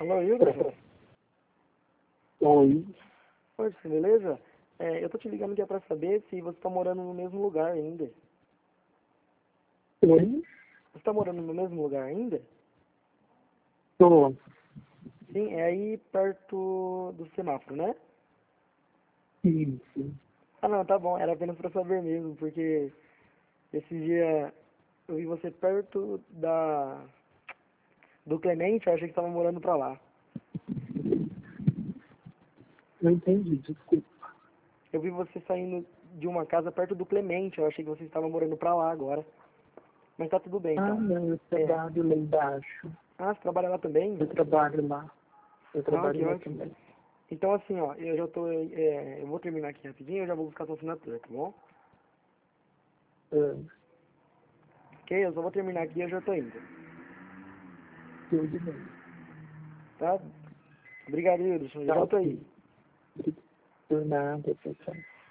Alô, Hilderson? Oi. Oi, beleza? Eu tô te ligando aqui pra saber se você tá morando no mesmo lugar ainda. Oi? Você tá morando no mesmo lugar ainda? Tô. Sim, é aí perto do semáforo, né? Isso. Ah, não, tá bom. Era apenas pra saber mesmo, porque esse dia eu vi você perto do Clemente, eu achei que você tava morando pra lá. Não entendi, desculpa. Eu vi você saindo de uma casa perto do Clemente, eu achei que você estava morando pra lá agora. Mas tá tudo bem, Ah, então. não, eu É. trabalho lá embaixo. Ah, você trabalha lá também? Eu trabalho lá. Eu Ah, trabalho que lá ótimo. também. Então, assim, ó, eu já tô, eu vou terminar aqui rapidinho, eu já vou buscar sua assinatura, tá bom? Ah, Ok, eu só vou terminar aqui e eu já tô indo, tudo bem. tá? Obrigado, Wilson, eu já tô aí. Ok. Por nada, tchau, tchau.